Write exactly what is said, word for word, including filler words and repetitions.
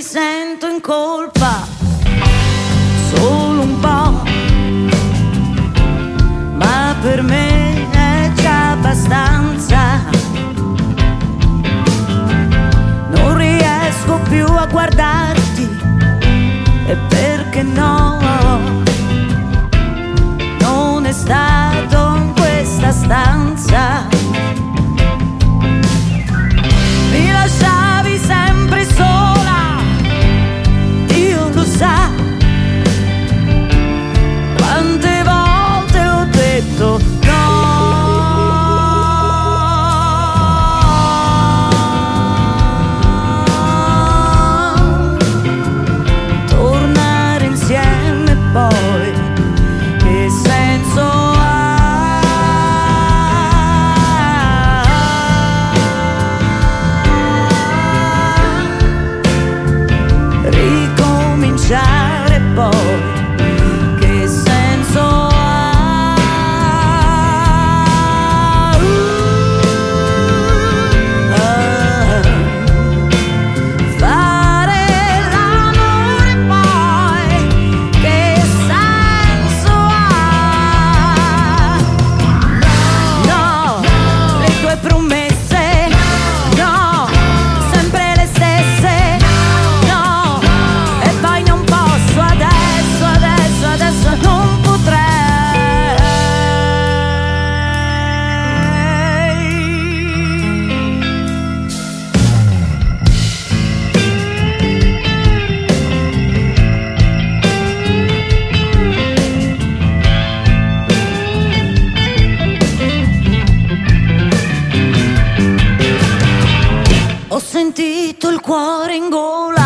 sento in colpa solo un po', ma per me è già abbastanza. Non riesco più a guardarti, e perché no? Non è stato in questa stanza. Mi lasciavi sempre sola, Dio lo sa. Quante volte ho detto no. Tornare insieme poi, che senso ha? Ricominciare poi, che senso ha? Uh, ah. Fare l'amore poi, che senso ha? No, le tue promesse, no, sempre le stesse, no, e poi non posso adesso, adesso, adesso non potrei. Ho sentito il cuore in gola